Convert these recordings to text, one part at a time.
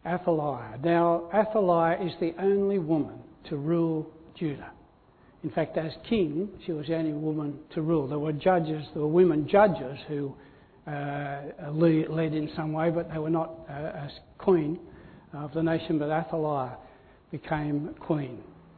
Athaliah. Now, Athaliah is the only woman to rule Judah. In fact, as king, she was the only woman to rule. There were women judges who led in some way, but they were not as queen of the nation. But Athaliah became queen,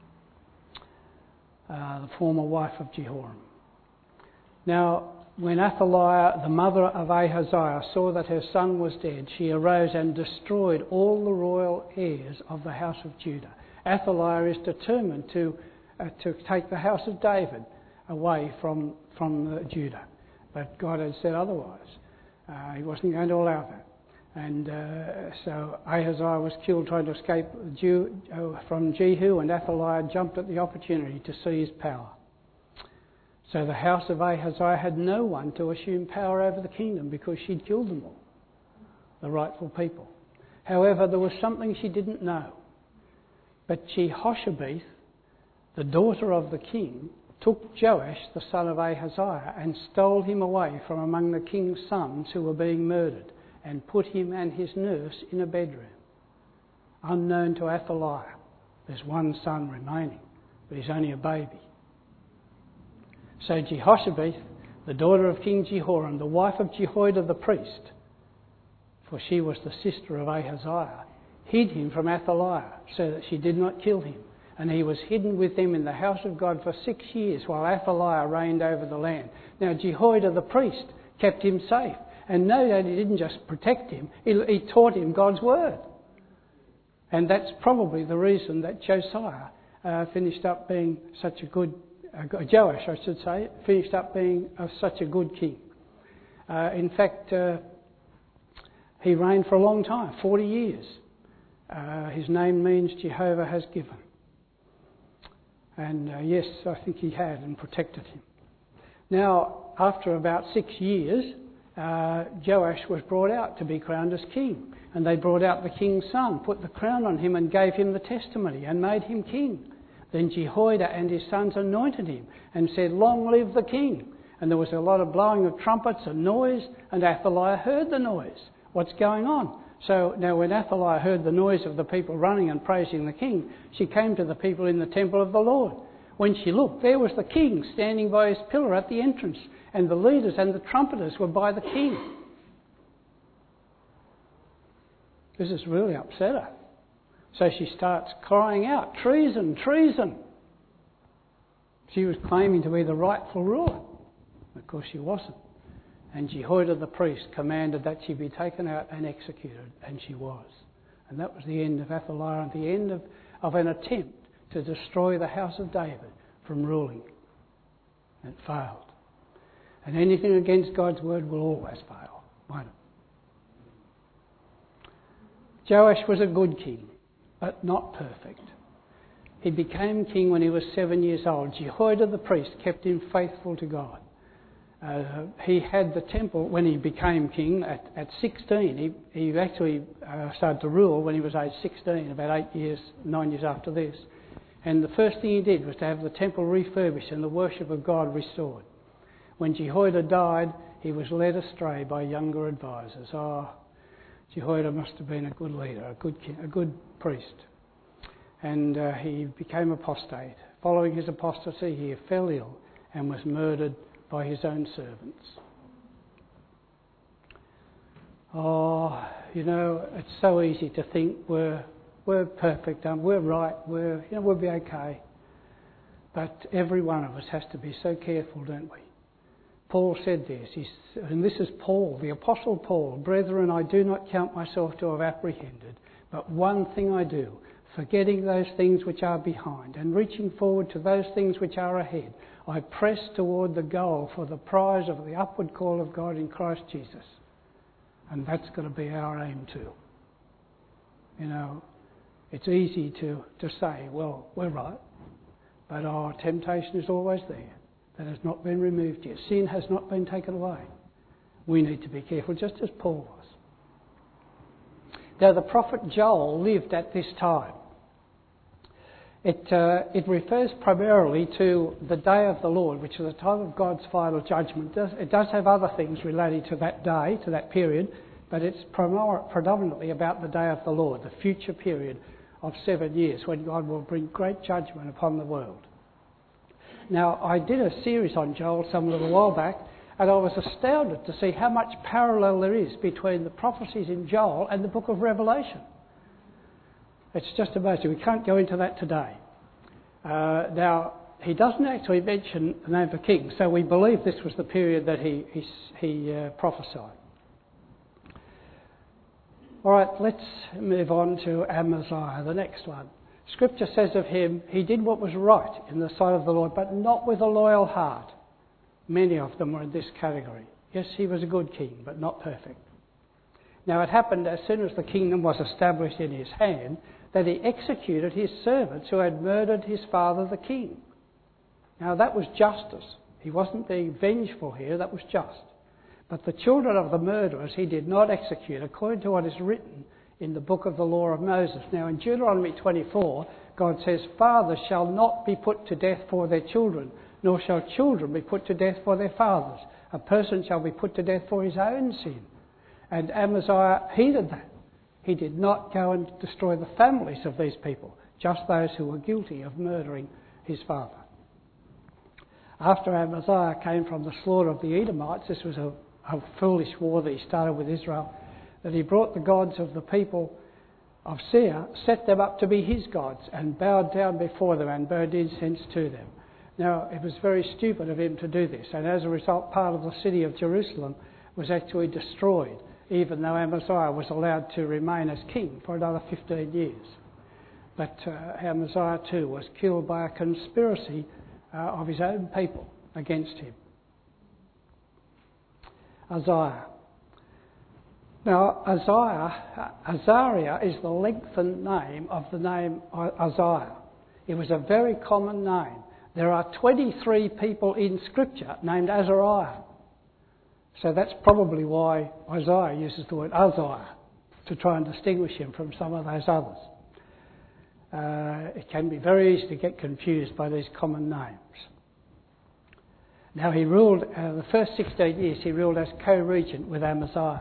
the former wife of Jehoram. Now, when Athaliah, the mother of Ahaziah, saw that her son was dead, she arose and destroyed all the royal heirs of the house of Judah. Athaliah is determined to take the house of David away from Judah. But God had said otherwise. He wasn't going to allow that. And so Ahaziah was killed trying to escape from Jehu, and Athaliah jumped at the opportunity to seize power. So the house of Ahaziah had no one to assume power over the kingdom because she'd killed them all, the rightful people. However, there was something she didn't know. But Jehoshaphat, the daughter of the king, took Joash, the son of Ahaziah, and stole him away from among the king's sons who were being murdered, and put him and his nurse in a bedroom. Unknown to Athaliah, there's one son remaining, but he's only a baby. So Jehoshaphat, the daughter of King Jehoram, the wife of Jehoiada the priest, for she was the sister of Ahaziah, hid him from Athaliah so that she did not kill him. And he was hidden with them in the house of God for 6 years while Athaliah reigned over the land. Now Jehoiada the priest kept him safe. And no doubt he didn't just protect him, he taught him God's word. And that's probably the reason that Josiah finished up being such a good, Joash I should say, finished up being such a good king. In fact, he reigned for a long time, 40 years. His name means Jehovah has given. And yes, I think he had and protected him. Now, after about 6 years, Joash was brought out to be crowned as king. And they brought out the king's son, put the crown on him and gave him the testimony and made him king. Then Jehoiada and his sons anointed him and said, "Long live the king." And there was a lot of blowing of trumpets and noise, and Athaliah heard the noise. What's going on? So now when Athaliah heard the noise of the people running and praising the king, she came to the people in the temple of the Lord. When she looked, there was the king standing by his pillar at the entrance, and the leaders and the trumpeters were by the king. This has really upset her. So she starts crying out, "Treason, treason!" She was claiming to be the rightful ruler. Of course she wasn't. And Jehoiada the priest commanded that she be taken out and executed, and she was. And that was the end of Athaliah and the end of an attempt to destroy the house of David from ruling. And it failed. And anything against God's word will always fail, won't it? Joash was a good king, but not perfect. He became king when he was 7 years old. Jehoiada the priest kept him faithful to God. He had the temple when he became king at 16. He actually started to rule when he was age 16, about 9 years after this. And the first thing he did was to have the temple refurbished and the worship of God restored. When Jehoiada died, he was led astray by younger advisors. Jehoiada must have been a good leader, a good king, a good priest. And he became apostate. Following his apostasy, he fell ill and was murdered by his own servants. It's so easy to think we're perfect, we're right, we'll be okay. But every one of us has to be so careful, don't we? Paul said this, and this is Paul, the Apostle Paul, "Brethren, I do not count myself to have apprehended, but one thing I do, forgetting those things which are behind and reaching forward to those things which are ahead, I press toward the goal for the prize of the upward call of God in Christ Jesus." And that's got to be our aim too. It's easy to say, well, we're right, but our temptation is always there. That has not been removed yet. Sin has not been taken away. We need to be careful, just as Paul was. Now, the prophet Joel lived at this time. It refers primarily to the day of the Lord, which is the time of God's final judgment. It does have other things related to that day, to that period, but it's predominantly about the day of the Lord, the future period of 7 years when God will bring great judgment upon the world. Now, I did a series on Joel some little while back, and I was astounded to see how much parallel there is between the prophecies in Joel and the book of Revelation. It's just amazing. We can't go into that today. Now, he doesn't actually mention the name of a king, so we believe this was the period that he prophesied. All right, let's move on to Amaziah, the next one. Scripture says of him, he did what was right in the sight of the Lord, but not with a loyal heart. Many of them were in this category. Yes, he was a good king, but not perfect. Now, it happened as soon as the kingdom was established in his hand that he executed his servants who had murdered his father the king. Now, that was justice. He wasn't being vengeful here, that was just. But the children of the murderers he did not execute, according to what is written in the book of the law of Moses. Now, in Deuteronomy 24, God says, fathers shall not be put to death for their children, nor shall children be put to death for their fathers. A person shall be put to death for his own sin. And Amaziah heeded that. He did not go and destroy the families of these people, just those who were guilty of murdering his father. After Amaziah came from the slaughter of the Edomites, this was a foolish war that he started with Israel, that he brought the gods of the people of Seir, set them up to be his gods, and bowed down before them and burned incense to them. Now, it was very stupid of him to do this, and as a result, part of the city of Jerusalem was actually destroyed, even though Amaziah was allowed to remain as king for another 15 years. But Amaziah too was killed by a conspiracy of his own people against him. Uzziah. Now, Azariah is the lengthened name of the name Uzziah. It was a very common name. There are 23 people in Scripture named Azariah. So that's probably why Isaiah uses the word Uzziah, to try and distinguish him from some of those others. It can be very easy to get confused by these common names. Now, he ruled, the first 16 years he ruled as co-regent with Amaziah.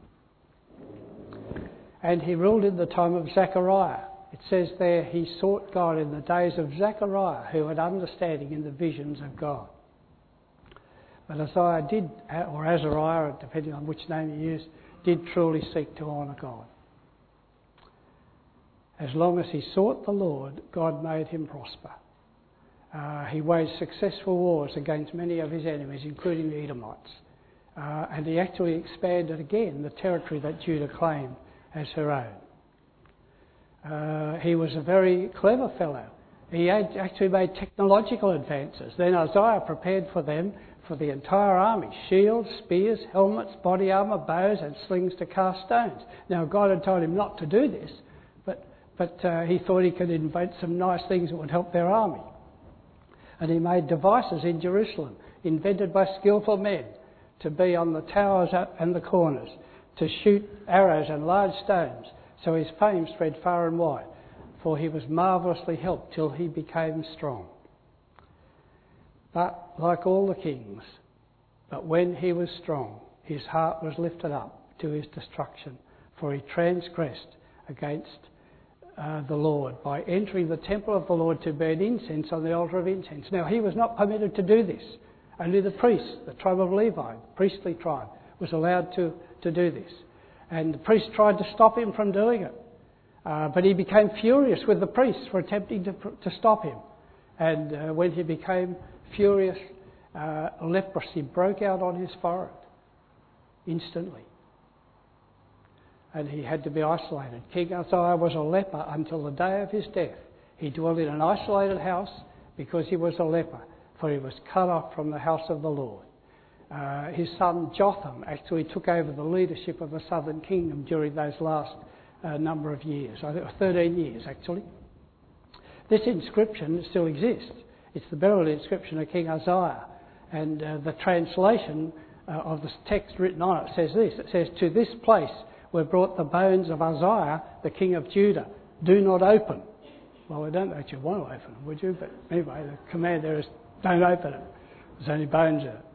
And he ruled in the time of Zechariah. It says there he sought God in the days of Zechariah, who had understanding in the visions of God. But Uzziah did, or Azariah, depending on which name you use, did truly seek to honour God. As long as he sought the Lord, God made him prosper. He waged successful wars against many of his enemies, including the Edomites. And he actually expanded again the territory that Judah claimed as her own. He was a very clever fellow. He actually made technological advances. Then Uzziah prepared for them, for the entire army, shields, spears, helmets, body armour, bows and slings to cast stones. Now, God had told him not to do this, but he thought he could invent some nice things that would help their army. And he made devices in Jerusalem, invented by skillful men, to be on the towers and the corners, to shoot arrows and large stones. So his fame spread far and wide, for he was marvellously helped till he became strong. But like all the kings, but when he was strong, his heart was lifted up to his destruction, for he transgressed against the Lord by entering the temple of the Lord to burn incense on the altar of incense. Now, he was not permitted to do this. Only the priests, the tribe of Levi, the priestly tribe, was allowed to do this. And the priest tried to stop him from doing it. But he became furious with the priests for attempting to stop him. And when he became furious, leprosy broke out on his forehead instantly. And he had to be isolated. King Uzziah was a leper until the day of his death. He dwelt in an isolated house because he was a leper, for he was cut off from the house of the Lord. His son Jotham actually took over the leadership of the southern kingdom during those last number of years. I think 13 years actually. This inscription still exists. It's the burial inscription of King Uzziah. And the translation of the text written on it says this. It says, "To this place were brought the bones of Uzziah, the king of Judah. Do not open." Well, we don't actually want to open them, would you? But anyway, the command there is don't open it. There's only bones in it.